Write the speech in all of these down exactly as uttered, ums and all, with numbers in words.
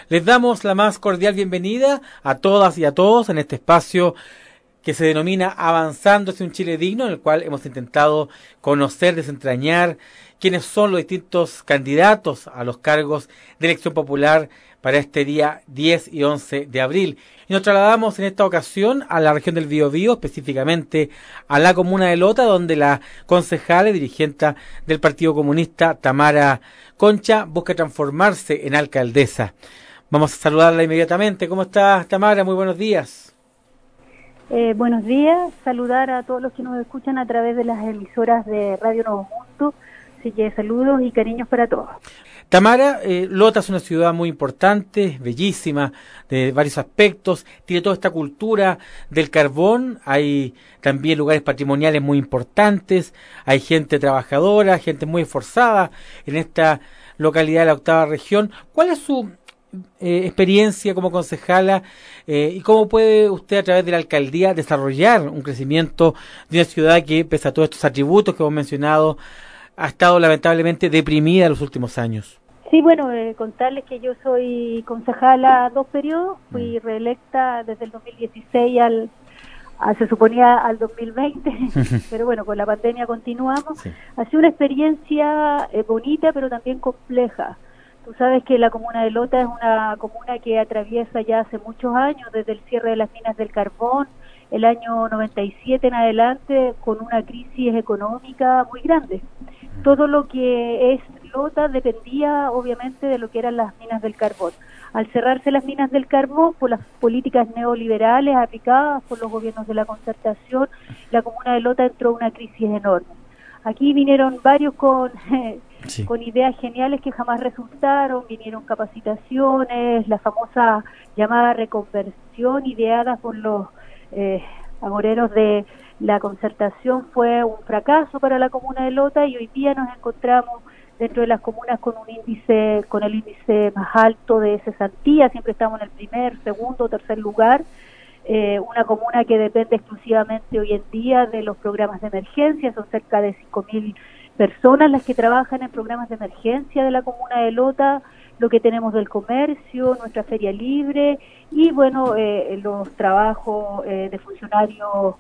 Les damos la más cordial bienvenida a todas y a todos en este espacio que se denomina Avanzando hacia un Chile Digno, en el cual hemos intentado conocer, desentrañar quiénes son los distintos candidatos a los cargos de elección popular para este día diez y once de abril. Y nos trasladamos en esta ocasión a la región del Biobío, específicamente a la comuna de Lota, donde la concejala y dirigente del Partido Comunista, Tamara Concha, busca transformarse en alcaldesa. Vamos a saludarla inmediatamente. ¿Cómo estás, Tamara? Muy buenos días. Eh, buenos días, saludar a todos los que nos escuchan a través de las emisoras de Radio Nuevo Mundo, así que saludos y cariños para todos. Tamara, eh, Lota es una ciudad muy importante, bellísima, de varios aspectos, tiene toda esta cultura del carbón, hay también lugares patrimoniales muy importantes, hay gente trabajadora, gente muy esforzada en esta localidad de la octava región. ¿Cuál es su Eh, experiencia como concejala eh, y cómo puede usted a través de la alcaldía desarrollar un crecimiento de una ciudad que, pese a todos estos atributos que hemos mencionado, ha estado lamentablemente deprimida en los últimos años? Sí, bueno, eh, contarles que yo soy concejala dos periodos, fui reelecta desde el dos mil dieciséis al, a, se suponía al dos mil veinte, pero bueno, con la pandemia continuamos. Sí. Ha sido una experiencia eh, bonita, pero también compleja. Tú sabes que la comuna de Lota es una comuna que atraviesa ya hace muchos años, desde el cierre de las minas del carbón, el año noventa y siete en adelante, con una crisis económica muy grande. Todo lo que es Lota dependía obviamente de lo que eran las minas del carbón. Al cerrarse las minas del carbón, por las políticas neoliberales aplicadas por los gobiernos de la concertación, la comuna de Lota entró en una crisis enorme. Aquí vinieron varios con... Sí. con ideas geniales que jamás resultaron, vinieron capacitaciones, la famosa llamada reconversión ideada por los eh, agoreros de la concertación fue un fracaso para la comuna de Lota y hoy día nos encontramos dentro de las comunas con un índice, con el índice más alto de cesantía, siempre estamos en el primer, segundo o tercer lugar. Eh, una comuna que depende exclusivamente hoy en día de los programas de emergencia, son cerca de cinco mil personas las que trabajan en programas de emergencia de la comuna de Lota, lo que tenemos del comercio, nuestra feria libre y bueno, eh, los trabajos eh, de funcionarios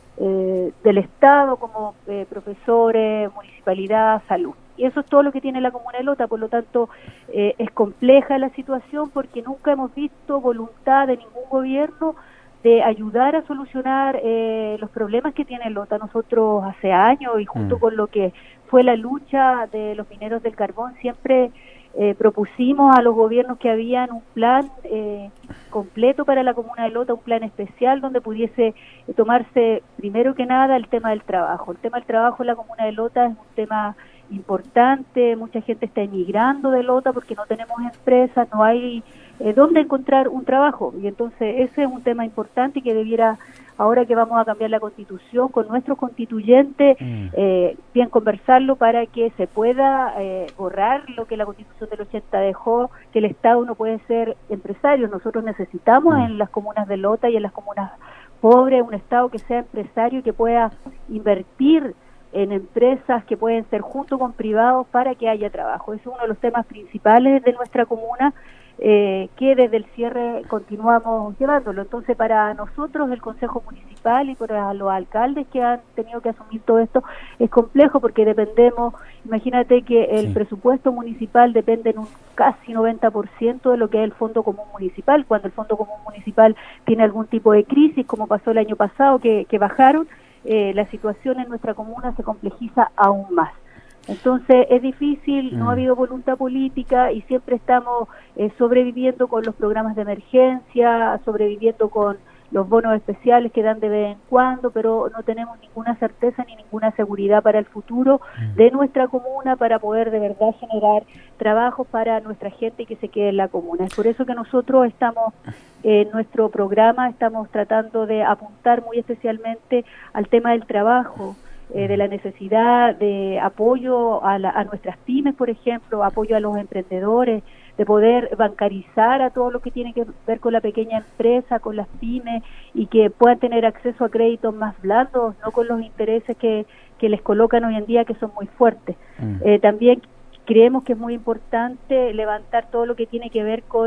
eh, del Estado como eh, profesores, municipalidad, salud. Y eso es todo lo que tiene la comuna de Lota, por lo tanto eh, es compleja la situación porque nunca hemos visto voluntad de ningún gobierno de ayudar a solucionar eh, los problemas que tiene Lota. Nosotros hace años y junto mm. con lo que fue la lucha de los mineros del carbón, siempre eh, propusimos a los gobiernos que habían un plan eh, completo para la comuna de Lota, un plan especial donde pudiese eh, tomarse primero que nada el tema del trabajo. El tema del trabajo en la comuna de Lota es un tema importante, mucha gente está emigrando de Lota porque no tenemos empresas, no hay eh, dónde encontrar un trabajo y entonces ese es un tema importante y que debiera, ahora que vamos a cambiar la constitución con nuestros constituyentes, mm. eh, bien conversarlo para que se pueda eh, borrar lo que la constitución del ochenta dejó, que el Estado no puede ser empresario. Nosotros necesitamos mm. en las comunas de Lota y en las comunas pobres un Estado que sea empresario y que pueda invertir en empresas que pueden ser junto con privados para que haya trabajo. Es uno de los temas principales de nuestra comuna eh, que desde el cierre continuamos llevándolo. Entonces para nosotros el Consejo Municipal y para los alcaldes que han tenido que asumir todo esto es complejo porque dependemos, imagínate que el sí. presupuesto municipal depende en un casi noventa por ciento de lo que es el Fondo Común Municipal. Cuando el Fondo Común Municipal tiene algún tipo de crisis, como pasó el año pasado que, que bajaron, Eh, la situación en nuestra comuna se complejiza aún más. Entonces es difícil, no ha habido voluntad política y siempre estamos eh, sobreviviendo con los programas de emergencia, sobreviviendo con los bonos especiales que dan de vez en cuando, pero no tenemos ninguna certeza ni ninguna seguridad para el futuro de nuestra comuna para poder de verdad generar trabajo para nuestra gente que se quede en la comuna. Es por eso que nosotros estamos en nuestro programa, estamos tratando de apuntar muy especialmente al tema del trabajo, eh, de la necesidad de apoyo a, la, a nuestras pymes, por ejemplo, apoyo a los emprendedores, de poder bancarizar a todo lo que tiene que ver con la pequeña empresa, con las pymes, y que puedan tener acceso a créditos más blandos, no con los intereses que, que les colocan hoy en día, que son muy fuertes. Mm. Eh, también creemos que es muy importante levantar todo lo que tiene que ver con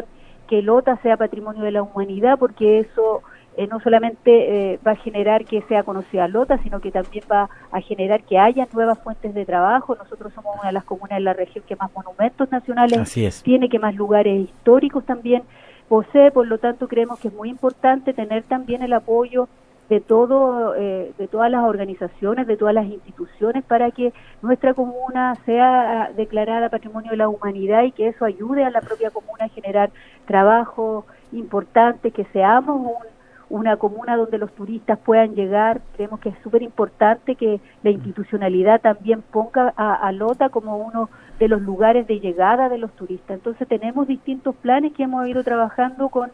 que Lota sea patrimonio de la humanidad, porque eso eh, no solamente eh, va a generar que sea conocida Lota, sino que también va a generar que haya nuevas fuentes de trabajo. Nosotros somos una de las comunas de la región que más monumentos nacionales Así es. tiene, que más lugares históricos también posee, por lo tanto creemos que es muy importante tener también el apoyo de todo, eh, de todas las organizaciones, de todas las instituciones, para que nuestra comuna sea declarada Patrimonio de la Humanidad y que eso ayude a la propia comuna a generar trabajo importante, que seamos un, una comuna donde los turistas puedan llegar. Creemos que es súper importante que la institucionalidad también ponga a, a Lota como uno de los lugares de llegada de los turistas. Entonces tenemos distintos planes que hemos ido trabajando con,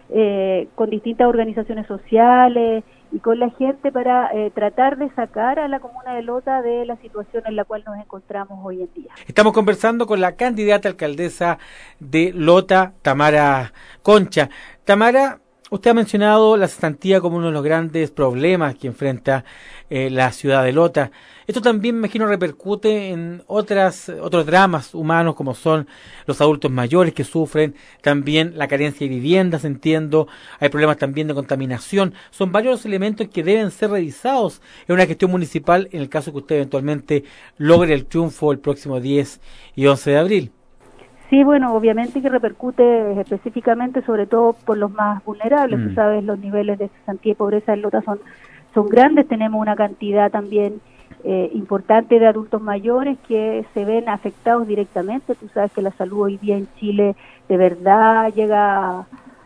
eh, con distintas organizaciones sociales y con la gente para eh, tratar de sacar a la comuna de Lota de la situación en la cual nos encontramos hoy en día. Estamos conversando con la candidata alcaldesa de Lota, Tamara Concha. Tamara, usted ha mencionado la cesantía como uno de los grandes problemas que enfrenta eh, la ciudad de Lota. Esto también, me imagino, repercute en otras otros dramas humanos, como son los adultos mayores que sufren, también la carencia de viviendas, entiendo, hay problemas también de contaminación. Son varios los elementos que deben ser revisados en una gestión municipal, en el caso que usted eventualmente logre el triunfo el próximo diez y once de abril. Sí, bueno, obviamente que repercute específicamente, sobre todo por los más vulnerables. Mm. Tú sabes, los niveles de cesantía y pobreza en Lota son, son grandes. Tenemos una cantidad también eh, importante de adultos mayores que se ven afectados directamente. Tú sabes que la salud hoy día en Chile de verdad llega a,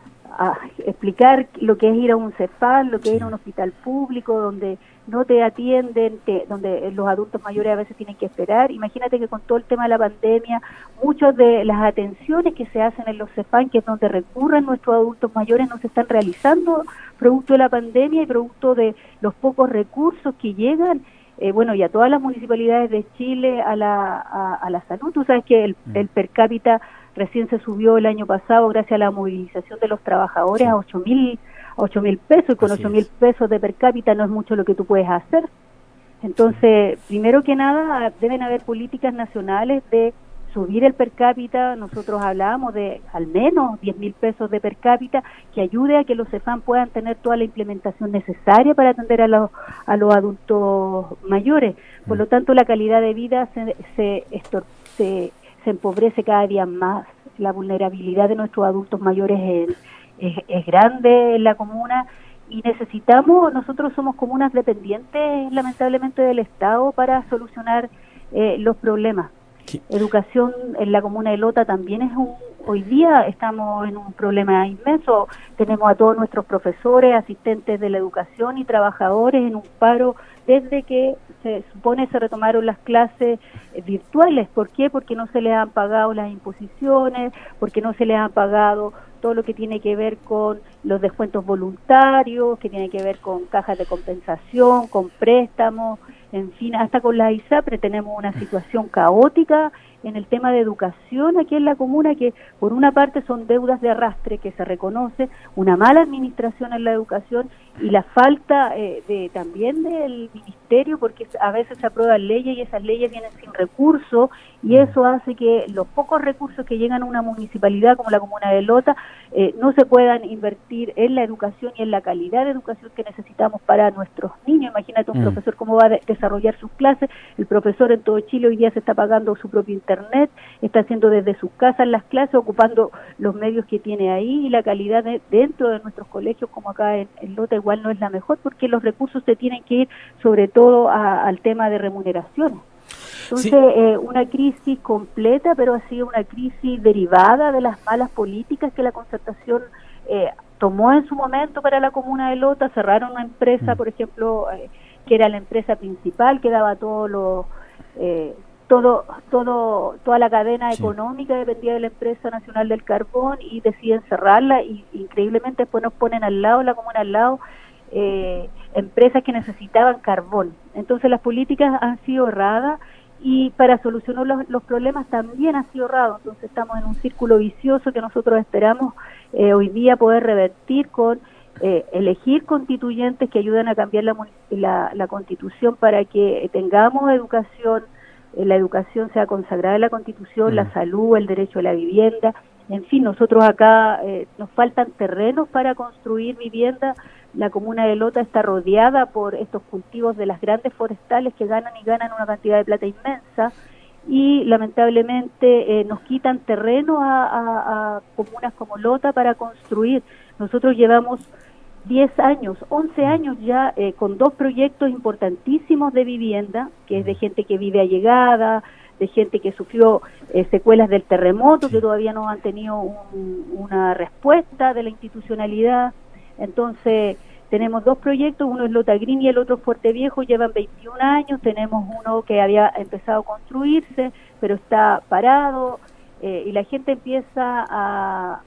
a explicar lo que es ir a un CEFAL, lo que es ir a un hospital público, donde no te atienden, te, donde los adultos mayores a veces tienen que esperar. Imagínate que con todo el tema de la pandemia, muchas de las atenciones que se hacen en los CEFAN, que es donde recurren nuestros adultos mayores, no se están realizando producto de la pandemia y producto de los pocos recursos que llegan, eh, bueno, y a todas las municipalidades de Chile a la, a, a la salud. Tú sabes que el, el per cápita recién se subió el año pasado gracias a la movilización de los trabajadores, sí, a ocho mil ocho mil pesos, y con ocho mil pesos de per cápita no es mucho lo que tú puedes hacer. Entonces, primero que nada, deben haber políticas nacionales de subir el per cápita. Nosotros hablábamos de al menos diez mil pesos de per cápita, que ayude a que los CEFAM puedan tener toda la implementación necesaria para atender a los, a los adultos mayores. Por lo tanto, la calidad de vida se, se, estor, se, se empobrece cada día más. La vulnerabilidad de nuestros adultos mayores es Es, es grande en la comuna y necesitamos, nosotros somos comunas dependientes lamentablemente del Estado para solucionar eh, los problemas. Sí. Educación en la comuna de Lota también es un, hoy día estamos en un problema inmenso. Tenemos a todos nuestros profesores, asistentes de la educación y trabajadores en un paro desde que se supone se retomaron las clases eh, virtuales. ¿Por qué? Porque no se les han pagado las imposiciones, porque no se les han pagado todo lo que tiene que ver con los descuentos voluntarios, que tiene que ver con cajas de compensación, con préstamos, en fin, hasta con la ISAPRE tenemos una situación caótica en el tema de educación aquí en la comuna, que por una parte son deudas de arrastre que se reconoce, una mala administración en la educación y la falta eh, de también del ministerio, porque a veces se aprueban leyes y esas leyes vienen sin recursos, y eso hace que los pocos recursos que llegan a una municipalidad como la comuna de Lota eh, no se puedan invertir en la educación y en la calidad de educación que necesitamos para nuestros niños. Imagínate un mm. profesor cómo va a de- desarrollar sus clases. El profesor en todo Chile hoy día se está pagando su propio internet, está haciendo desde sus casas las clases, ocupando los medios que tiene ahí, y la calidad de, dentro de nuestros colegios como acá en, en Lota igual no es la mejor, porque los recursos se tienen que ir sobre todo a, al tema de remuneraciones. Entonces, sí. eh, una crisis completa, pero ha sido una crisis derivada de las malas políticas que la concertación eh, tomó en su momento para la comuna de Lota. Cerraron una empresa, mm. por ejemplo, eh, que era la empresa principal, que daba todo lo... Eh, todo todo toda la cadena sí. económica dependía de la empresa nacional del carbón, y deciden cerrarla, y increíblemente después nos ponen al lado, la comuna al lado, eh, empresas que necesitaban carbón. Entonces las políticas han sido erradas, y para solucionar los, los problemas también ha sido errado. Entonces estamos en un círculo vicioso que nosotros esperamos eh, hoy día poder revertir con eh, elegir constituyentes que ayuden a cambiar la, la, la constitución para que tengamos educación, la educación sea consagrada en la Constitución, mm. la salud, el derecho a la vivienda, En fin, nosotros acá eh, nos faltan terrenos para construir vivienda. La comuna de Lota está rodeada por estos cultivos de las grandes forestales que ganan y ganan una cantidad de plata inmensa, y lamentablemente eh, nos quitan terreno a, a, a comunas como Lota para construir. Nosotros llevamos diez años, once años ya eh, con dos proyectos importantísimos de vivienda, que es de gente que vive allegada, de gente que sufrió eh, secuelas del terremoto, que todavía no han tenido un, una respuesta de la institucionalidad. Entonces tenemos dos proyectos, uno es Lota Green y el otro Fuerte Viejo, llevan veintiún años. Tenemos uno que había empezado a construirse, pero está parado, eh, y la gente empieza a,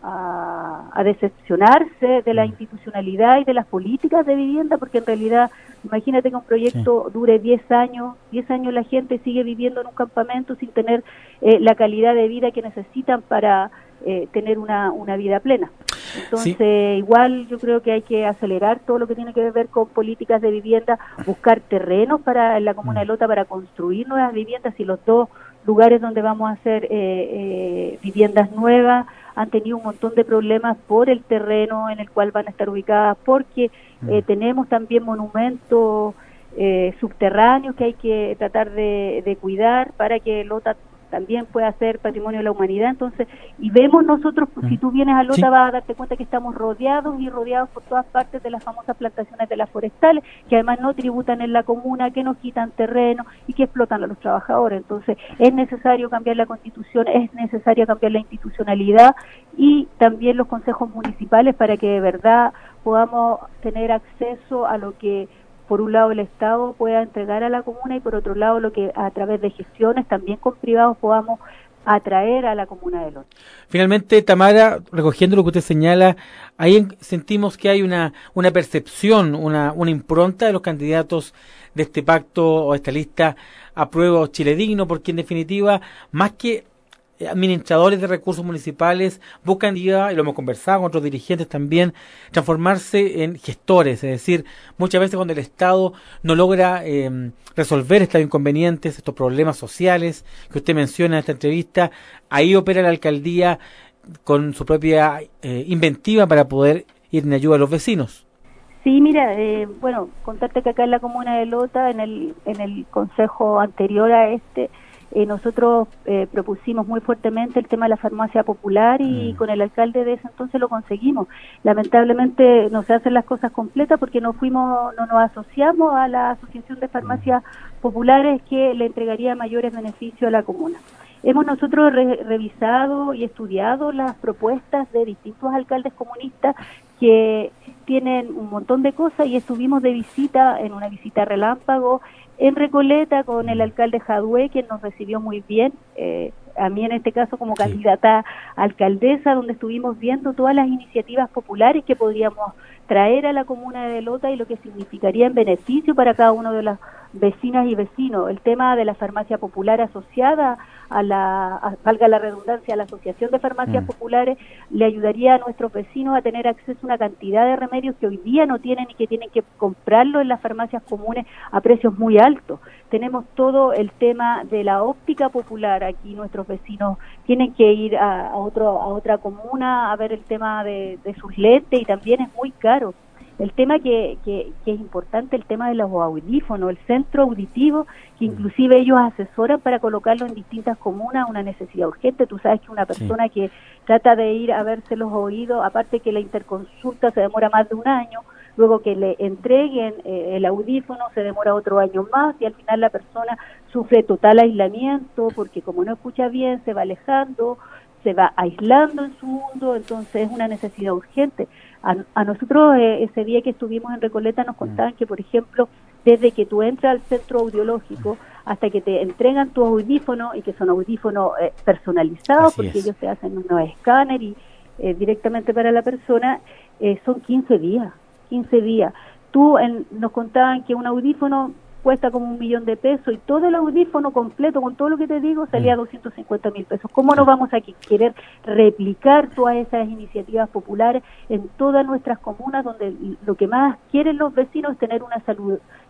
a, a decepcionarse de la institucionalidad y de las políticas de vivienda, porque en realidad, imagínate que un proyecto sí. dure diez años, diez años la gente sigue viviendo en un campamento sin tener eh, la calidad de vida que necesitan para eh, tener una, una vida plena. Entonces, sí. igual yo creo que hay que acelerar todo lo que tiene que ver con políticas de vivienda, buscar terrenos para en la comuna de Lota para construir nuevas viviendas, y los dos lugares donde vamos a hacer eh, eh, viviendas nuevas han tenido un montón de problemas por el terreno en el cual van a estar ubicadas, porque eh, tenemos también monumentos eh, subterráneos que hay que tratar de, de cuidar para que Lota también puede ser patrimonio de la humanidad. Entonces, y vemos nosotros, si tú vienes a Lota, sí. vas a darte cuenta que estamos rodeados y rodeados por todas partes de las famosas plantaciones de las forestales, que además no tributan en la comuna, que nos quitan terreno y que explotan a los trabajadores. Entonces, es necesario cambiar la Constitución, es necesario cambiar la institucionalidad y también los consejos municipales para que de verdad podamos tener acceso a lo que por un lado el Estado pueda entregar a la comuna, y por otro lado lo que a través de gestiones también con privados podamos atraer a la comuna de Lota. Finalmente, Tamara, recogiendo lo que usted señala, ahí sentimos que hay una una percepción, una una impronta de los candidatos de este pacto o esta lista Apruebo Chile Digno, porque en definitiva, más que administradores de recursos municipales, buscan, y lo hemos conversado con otros dirigentes también, transformarse en gestores. Es decir, muchas veces cuando el Estado no logra eh, resolver estos inconvenientes, estos problemas sociales que usted menciona en esta entrevista, ahí opera la alcaldía con su propia eh, inventiva para poder ir en ayuda a los vecinos. Sí, mira, eh, bueno, contarte que acá en la comuna de Lota, en el, en el consejo anterior a este, Eh, nosotros eh, propusimos muy fuertemente el tema de la farmacia popular, y mm. con el alcalde de ese entonces lo conseguimos. Lamentablemente no se hacen las cosas completas porque no fuimos, no nos asociamos a la asociación de farmacias mm. populares que le entregaría mayores beneficios a la comuna. Hemos nosotros re revisado y estudiado las propuestas de distintos alcaldes comunistas que tienen un montón de cosas, y estuvimos de visita, en una visita relámpago, en Recoleta con el alcalde Jadue, quien nos recibió muy bien, eh, a mí en este caso como sí. candidata a alcaldesa, donde estuvimos viendo todas las iniciativas populares que podríamos traer a la comuna de Lota y lo que significaría en beneficio para cada uno de las vecinas y vecinos. El tema de la farmacia popular asociada a la, a, valga la redundancia, a la Asociación de Farmacias mm. Populares, le ayudaría a nuestros vecinos a tener acceso a una cantidad de remedios que hoy día no tienen y que tienen que comprarlo en las farmacias comunes a precios muy altos. Tenemos todo el tema de la óptica popular. Aquí nuestros vecinos tienen que ir a, a, otro, a otra comuna a ver el tema de, de sus lentes, y también es muy caro. El tema que, que, que es importante, el tema de los audífonos, el centro auditivo, que inclusive ellos asesoran para colocarlo en distintas comunas, una necesidad urgente. Tú sabes que una persona sí. que trata de ir a verse los oídos, aparte que la interconsulta se demora más de un año, luego que le entreguen eh, el audífono se demora otro año más, y al final la persona sufre total aislamiento, porque como no escucha bien, se va alejando, se va aislando en su mundo. Entonces es una necesidad urgente. A, a nosotros eh, ese día que estuvimos en Recoleta nos contaban que, por ejemplo, desde que tú entras al centro audiológico hasta que te entregan tus audífonos, y que son audífonos eh, personalizados, Así porque es. ellos te hacen unos escáneres y eh, directamente para la persona, eh, son quince días. quince días. Tú en, nos contaban que un audífono cuesta como un millón de pesos, y todo el audífono completo, con todo lo que te digo, salía mm. doscientos cincuenta mil pesos. ¿Cómo no vamos a querer replicar todas esas iniciativas populares en todas nuestras comunas, donde lo que más quieren los vecinos es tener una salud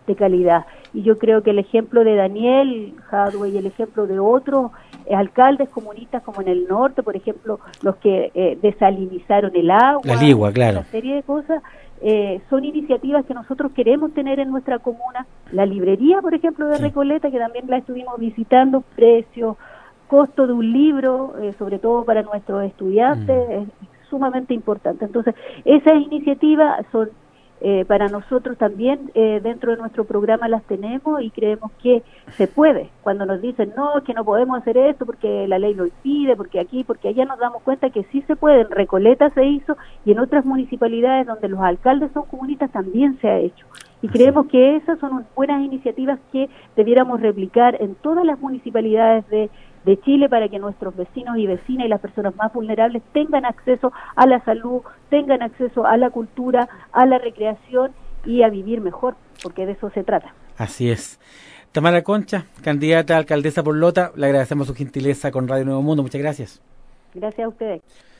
de calidad. Y yo creo que el ejemplo de Daniel Jadwe y el ejemplo de otros eh, alcaldes comunistas como en el norte, por ejemplo, los que eh, desalinizaron el agua, la Ligua, claro, una serie de cosas, eh, son iniciativas que nosotros queremos tener en nuestra comuna. La librería, por ejemplo, de sí. Recoleta, que también la estuvimos visitando, precios, costo de un libro, eh, sobre todo para nuestros estudiantes, mm. es sumamente importante. Entonces, esas iniciativas son eh, para nosotros también, eh, dentro de nuestro programa las tenemos y creemos que se puede. Cuando nos dicen, no, que no podemos hacer esto porque la ley lo impide, porque aquí, porque allá, nos damos cuenta que sí se puede. En Recoleta se hizo y en otras municipalidades donde los alcaldes son comunistas también se ha hecho. Y creemos que esas son buenas iniciativas que debiéramos replicar en todas las municipalidades de de Chile para que nuestros vecinos y vecinas y las personas más vulnerables tengan acceso a la salud, tengan acceso a la cultura, a la recreación y a vivir mejor, porque de eso se trata. Así es. Tamara Concha, candidata a alcaldesa por Lota, le agradecemos su gentileza con Radio Nuevo Mundo. Muchas gracias. Gracias a ustedes.